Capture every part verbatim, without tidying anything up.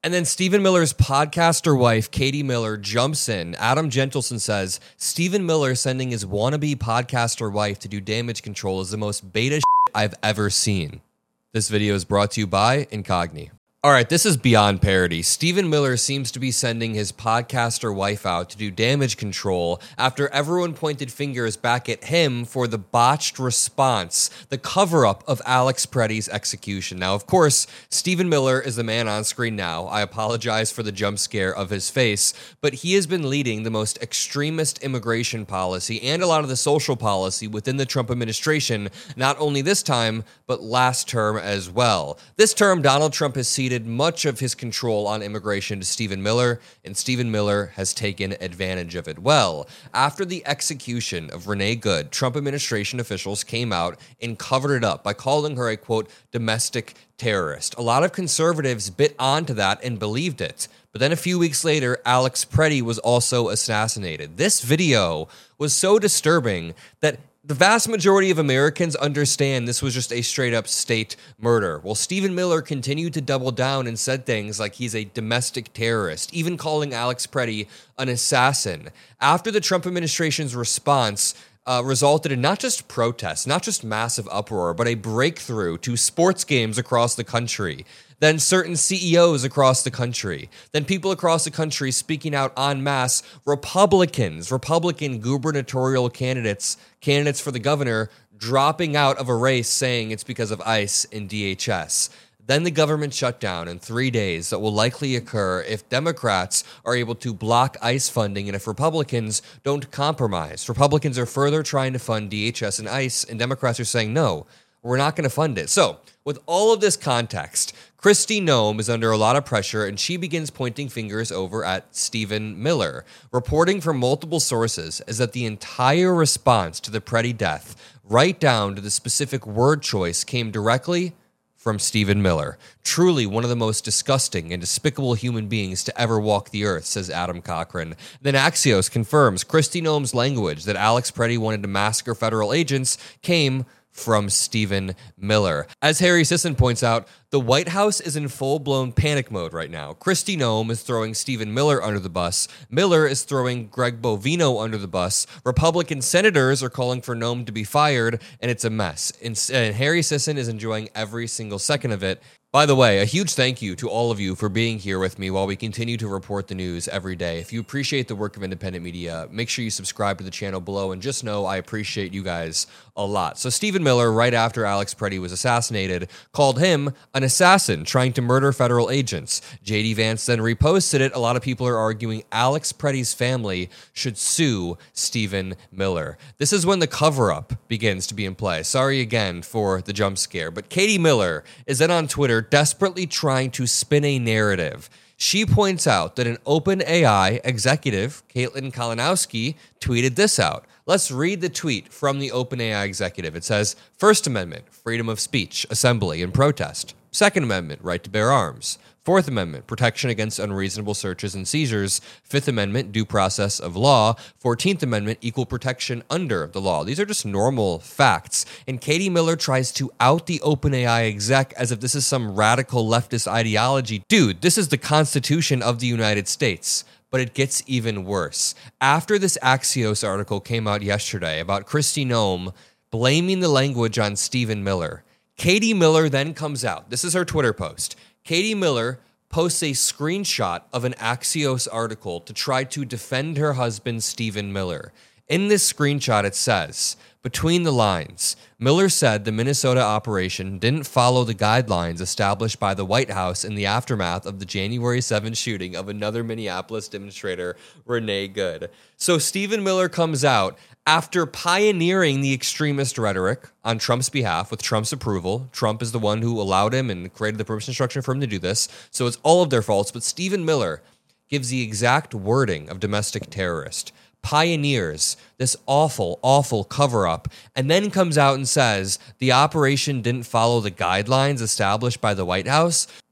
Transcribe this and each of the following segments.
And then Stephen Miller's podcaster wife, Katie Miller, jumps in. Adam Gentleson says, Stephen Miller sending his wannabe podcaster wife to do damage control is the most beta shit I've ever seen. This video is brought to you by Incogni. All right, this is beyond parody. Stephen Miller seems to be sending his podcaster wife out to do damage control after everyone pointed fingers back at him for the botched response, the cover-up of Alex Preddy's execution. Now, of course, Stephen Miller is the man on screen now. I apologize for the jump scare of his face, but he has been leading the most extremist immigration policy and a lot of the social policy within the Trump administration, not only this time, but last term as well. This term, Donald Trump has ceded much of his control on immigration to Stephen Miller, and Stephen Miller has taken advantage of it well. After the execution of Renee Good, Trump administration officials came out and covered it up by calling her a, quote, domestic terrorist. A lot of conservatives bit onto that and believed it. But then a few weeks later, Alex Preddy was also assassinated. This video was so disturbing that the vast majority of Americans understand this was just a straight-up state murder. Well, Stephen Miller continued to double down and said things like he's a domestic terrorist, even calling Alex Preddy an assassin. After the Trump administration's response uh, resulted in not just protests, not just massive uproar, but a breakthrough to sports games across the country, then certain C E Os across the country, then people across the country speaking out en masse, Republicans, Republican gubernatorial candidates, candidates for the governor, dropping out of a race saying it's because of ICE and D H S. Then the government shutdown in three days that will likely occur if Democrats are able to block ICE funding and if Republicans don't compromise. Republicans are further trying to fund D H S and ICE, and Democrats are saying, no, we're not going to fund it. So, with all of this context, Kristi Noem is under a lot of pressure, and she begins pointing fingers over at Stephen Miller. Reporting from multiple sources is that the entire response to the Preddy death, right down to the specific word choice, came directly from Stephen Miller. Truly one of the most disgusting and despicable human beings to ever walk the earth, says Adam Cochran. Then Axios confirms Kristi Noem's language that Alex Preddy wanted to massacre federal agents came from Stephen Miller. As Harry Sisson points out, the White House is in full-blown panic mode right now. Kristi Noem is throwing Stephen Miller under the bus. Miller is throwing Greg Bovino under the bus. Republican senators are calling for Noem to be fired, and it's a mess. And, and Harry Sisson is enjoying every single second of it. By the way, a huge thank you to all of you for being here with me while we continue to report the news every day. If you appreciate the work of independent media, make sure you subscribe to the channel below, and just know I appreciate you guys a lot. So Stephen Miller, right after Alex Preddy was assassinated, called him an assassin trying to murder federal agents. J D Vance then reposted it. A lot of people are arguing Alex Preddy's family should sue Stephen Miller. This is when the cover-up begins to be in play. Sorry again for the jump scare, but Katie Miller is then on Twitter desperately trying to spin a narrative. She points out that an OpenAI executive, Caitlin Kalinowski, tweeted this out. Let's read the tweet from the OpenAI executive. It says, First Amendment, freedom of speech, assembly, and protest. Second Amendment, right to bear arms. Fourth Amendment, protection against unreasonable searches and seizures. Fifth Amendment, due process of law. Fourteenth Amendment, equal protection under the law. These are just normal facts. And Katie Miller tries to out the OpenAI exec as if this is some radical leftist ideology. Dude, this is the Constitution of the United States. But it gets even worse. After this Axios article came out yesterday about Kristi Noem blaming the language on Stephen Miller, Katie Miller then comes out. This is her Twitter post. Katie Miller posts a screenshot of an Axios article to try to defend her husband, Stephen Miller. In this screenshot, it says, between the lines, Miller said the Minnesota operation didn't follow the guidelines established by the White House in the aftermath of the January seventh shooting of another Minneapolis demonstrator, Renee Good. So Stephen Miller comes out after pioneering the extremist rhetoric on Trump's behalf with Trump's approval. Trump is the one who allowed him and created the permission structure for him to do this. So it's all of their faults. But Stephen Miller gives the exact wording of domestic terrorist, pioneers this awful, awful cover-up, and then comes out and says the operation didn't follow the guidelines established by the White House.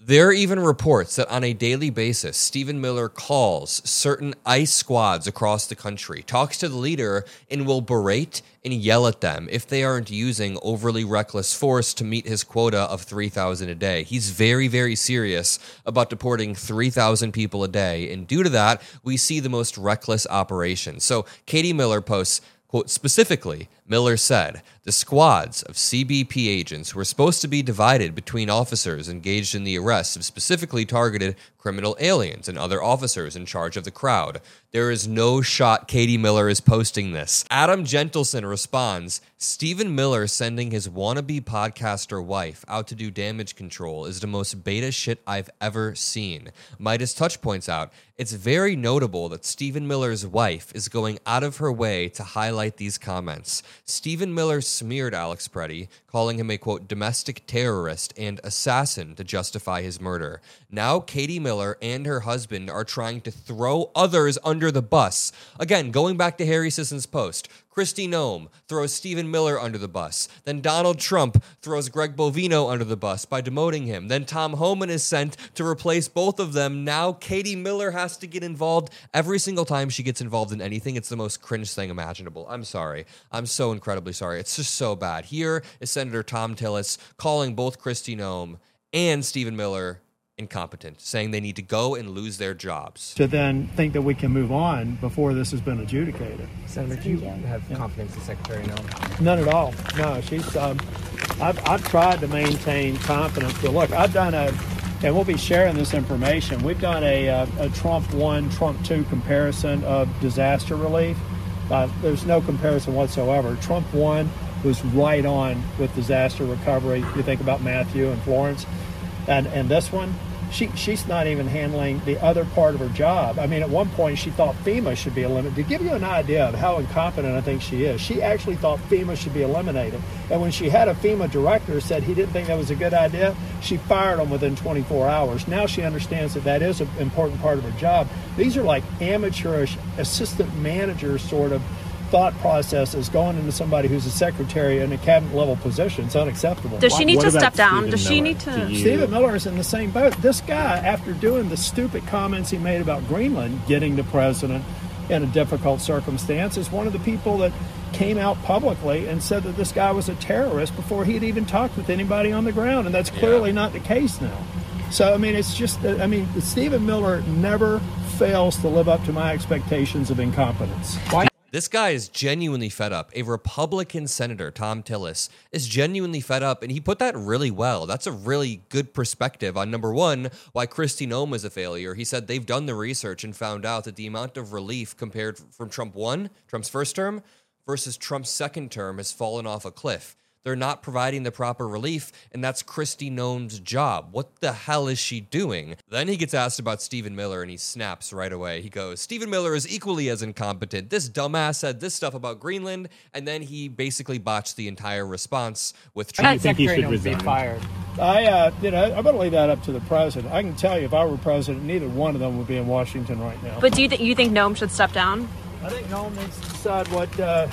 There are even reports that on a daily basis, Stephen Miller calls certain ICE squads across the country, talks to the leader, and will berate and yell at them if they aren't using overly reckless force to meet his quota of three thousand a day. He's very, very serious about deporting three thousand people a day, and due to that, we see the most reckless operations. So Katie Miller posts, quote, specifically, Miller said, the squads of C B P agents were supposed to be divided between officers engaged in the arrests of specifically targeted criminal aliens and other officers in charge of the crowd. There is no shot Katie Miller is posting this. Adam Gentleson responds, Stephen Miller sending his wannabe podcaster wife out to do damage control is the most beta shit I've ever seen. Midas Touch points out, it's very notable that Stephen Miller's wife is going out of her way to highlight these comments. Stephen Miller smeared Alex Preddy, calling him a, quote, domestic terrorist and assassin to justify his murder. Now Katie Miller and her husband are trying to throw others under the bus. Again, going back to Harry Sisson's post, Kristi Noem throws Stephen Miller under the bus. Then Donald Trump throws Greg Bovino under the bus by demoting him. Then Tom Homan is sent to replace both of them. Now Katie Miller has to get involved. Every single time she gets involved in anything, it's the most cringe thing imaginable. I'm sorry. I'm so incredibly sorry. It's just so bad. Here is Senator Thom Tillis calling both Kristi Noem and Stephen Miller incompetent, saying they need to go and lose their jobs. To then think that we can move on before this has been adjudicated. Senator, do you have yeah. confidence in Secretary Noem? None at all. No, she's. Um, I've, I've tried to maintain confidence, but look, I've done a, and we'll be sharing this information. We've done a, a, a Trump one, Trump two comparison of disaster relief. Uh, there's no comparison whatsoever. Trump one was right on with disaster recovery. You think about Matthew and Florence, and and this one. She she's not even handling the other part of her job. I mean, at one point she thought FEMA should be eliminated. To give you an idea of how incompetent I think she is, she actually thought FEMA should be eliminated. And when she had a FEMA director said he didn't think that was a good idea, she fired him within twenty-four hours. Now she understands that that is an important part of her job. These are like amateurish assistant manager sort of thought processes going into somebody who's a secretary in a cabinet level position. It's unacceptable. Does she need what to step down? Stephen Does she Miller? need to? You... Stephen Miller is in the same boat. This guy, after doing the stupid comments he made about Greenland getting the president in a difficult circumstance, is one of the people that came out publicly and said that this guy was a terrorist before he had even talked with anybody on the ground. And that's clearly yeah. not the case now. So, I mean, it's just, I mean, Stephen Miller never fails to live up to my expectations of incompetence. Why? This guy is genuinely fed up. A Republican senator, Thom Tillis, is genuinely fed up, and he put that really well. That's a really good perspective on, number one, why Kristi Noem is a failure. He said they've done the research and found out that the amount of relief compared from Trump one, Trump's first term, versus Trump's second term has fallen off a cliff. They're not providing the proper relief, and that's Kristi Noem's job. What the hell is she doing? Then he gets asked about Stephen Miller, and he snaps right away. He goes, Stephen Miller is equally as incompetent. This dumbass said this stuff about Greenland, and then he basically botched the entire response with Trump. I think he should resign. Be fired. I, uh, you know, I'm going to leave that up to the president. I can tell you, if I were president, neither one of them would be in Washington right now. But do you, th- you think Noem should step down? I think Noem needs to decide what... Uh,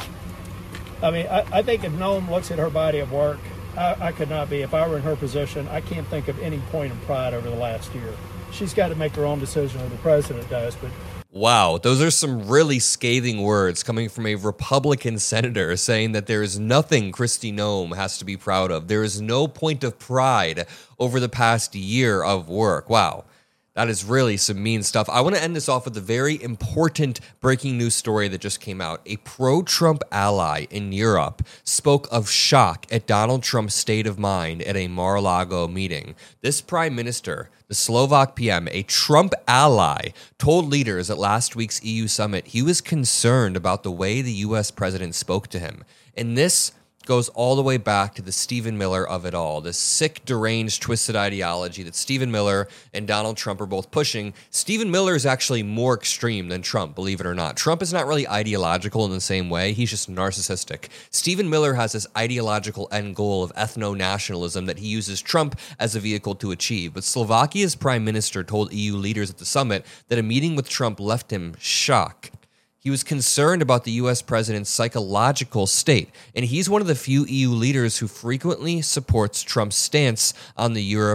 I mean, I, I think if Noem looks at her body of work, I, I could not be. If I were in her position, I can't think of any point of pride over the last year. She's got to make her own decision, or the president does. But wow, those are some really scathing words coming from a Republican senator saying that there is nothing Kristi Noem has to be proud of. There is no point of pride over the past year of work. Wow. That is really some mean stuff. I want to end this off with a very important breaking news story that just came out. A pro-Trump ally in Europe spoke of shock at Donald Trump's state of mind at a Mar-a-Lago meeting. This prime minister, the Slovak P M, a Trump ally, told leaders at last week's E U summit he was concerned about the way the U S president spoke to him. And this goes all the way back to the Stephen Miller of it all, this sick, deranged, twisted ideology that Stephen Miller and Donald Trump are both pushing. Stephen Miller is actually more extreme than Trump, believe it or not. Trump is not really ideological in the same way. He's just narcissistic. Stephen Miller has this ideological end goal of ethno-nationalism that he uses Trump as a vehicle to achieve. But Slovakia's prime minister told E U leaders at the summit that a meeting with Trump left him shocked. He was concerned about the U S president's psychological state, and he's one of the few E U leaders who frequently supports Trump's stance on the Europe's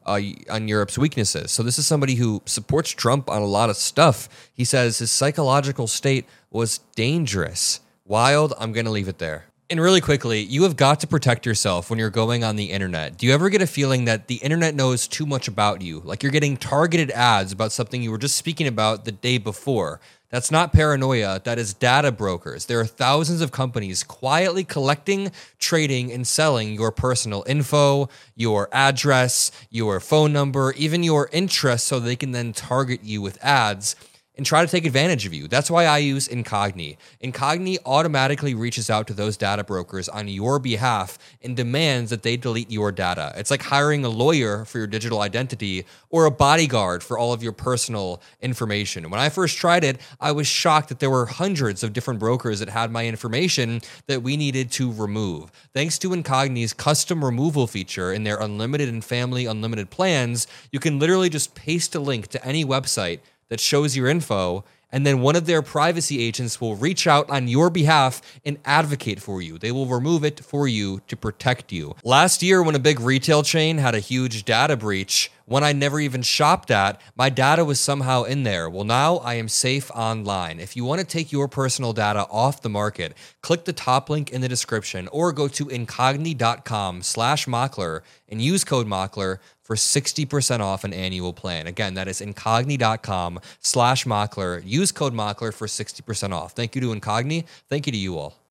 uh, on Europe's weaknesses. So this is somebody who supports Trump on a lot of stuff. He says his psychological state was dangerous. Wild. I'm going to leave it there. And really quickly, you have got to protect yourself when you're going on the internet. Do you ever get a feeling that the internet knows too much about you? Like you're getting targeted ads about something you were just speaking about the day before. That's not paranoia. That is data brokers. There are thousands of companies quietly collecting, trading, and selling your personal info, your address, your phone number, even your interests, so they can then target you with ads and try to take advantage of you. That's why I use Incogni. Incogni automatically reaches out to those data brokers on your behalf and demands that they delete your data. It's like hiring a lawyer for your digital identity or a bodyguard for all of your personal information. When I first tried it, I was shocked that there were hundreds of different brokers that had my information that we needed to remove. Thanks to Incogni's custom removal feature in their unlimited and family unlimited plans, you can literally just paste a link to any website that shows your info, and then one of their privacy agents will reach out on your behalf and advocate for you. They will remove it for you to protect you. Last year, when a big retail chain had a huge data breach, one I never even shopped at, my data was somehow in there. Well, now I am safe online. If you want to take your personal data off the market, click the top link in the description or go to incogni.com slash Mockler and use code Mockler for sixty percent off an annual plan. Again, that is incogni.com slash Mockler. Use code Mockler for sixty percent off. Thank you to Incogni. Thank you to you all.